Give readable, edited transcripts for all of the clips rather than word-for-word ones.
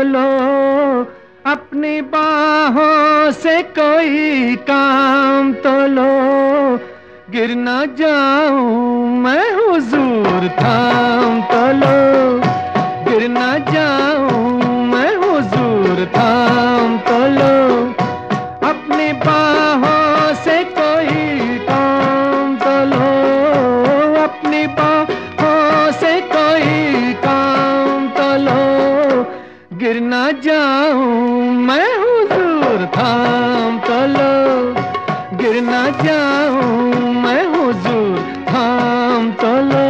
लो, अपनी बाहों से कोई काम तो लो, गिर ना जाऊं मैं हुजूर थाम तो लो, गिर ना जाऊं मैं हुजूर थाम तो लो, अपनी बाहों से कोई काम तो लो, अपनी बाहों से कोई काम तो लो, गिर ना जाऊं मैं हुजूर थाम तो लो, गिर ना जाऊं मैं हुजूर थाम तो लो।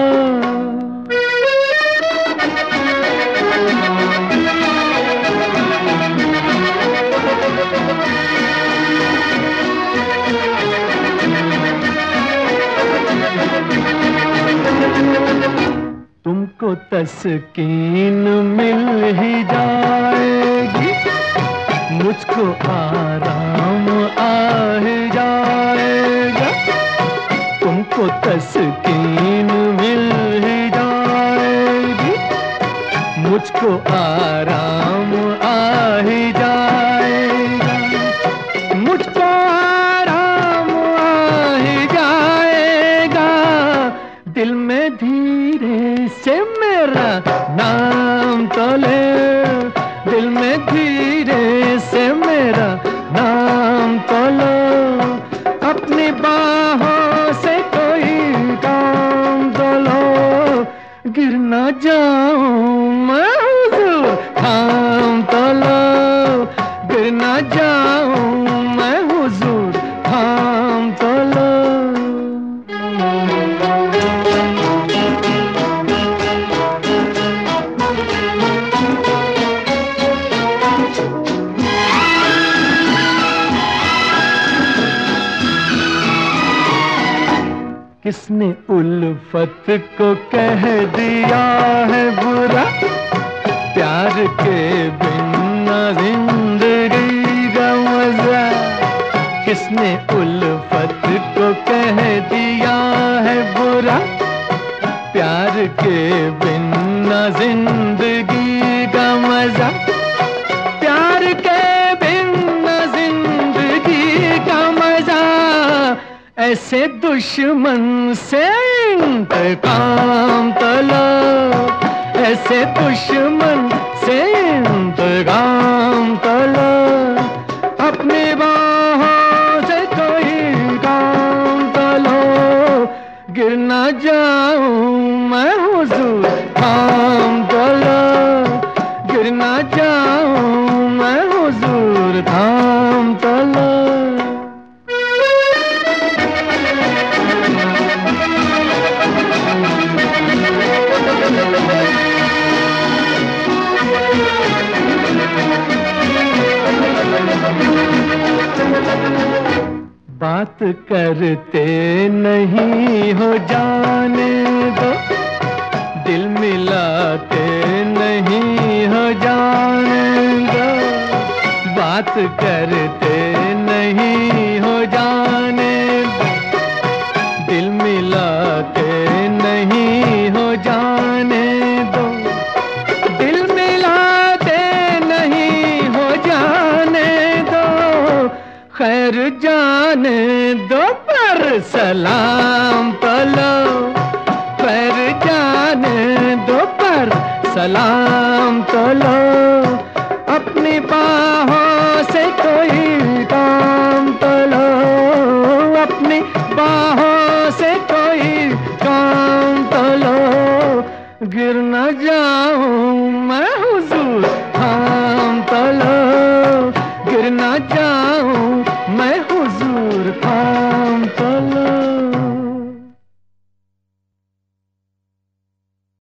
तुमको तस्कीन मिल ही जाएगी, मुझको आराम आ ही जाएगा, तुमको तस्कीन मिल ही जाएगी, मुझको आराम आ ही जाएगा, मुझको आराम आ ही जाएगा, दिल में धीरे से मेरा नाम तो ले, दिल में धीरे से मेरा नाम तो लो, अपनी बाहों से कोई काम तो लो, गिर ना जाऊं मैं हुजूर थाम तो लो, गिर ना जाऊं मैं हुजूर थाम तो लो। किसने उल्फत को कह दिया है बुरा, प्यार के बिना जिंदगी का मजा, किसने उल्फत को कह दिया है बुरा, प्यार के बिना जिंदगी का मजा, प्यार के बिना जिंदगी का मजा, ऐसे दुश्मन से इंतकाम तो लो, ऐसे दुश्मन से इंतकाम तो लो, अपनी बाहों से कोई काम तो लो, गिर ना जाऊं मैं हुजूर थाम तो लो, गिर ना जाऊं मैं हुजूर थाम तो लो। बात करते नहीं हो जाने दो, दिल मिलाते नहीं हो जाने दो, बात करते नहीं हो जाने दो, दिल मिलाते नहीं हो जाने दो, दिल मिलाते नहीं हो जाने दो, खैर जाने दो पर सलाम तो लो, खैर जाने दो पर सलाम तो लो, अपनी बाहों से कोई काम तो लो, अपनी बाहों से कोई काम तो लो, गिर न जाऊं मैं हुजूर थाम तो लो, गिर न जाऊं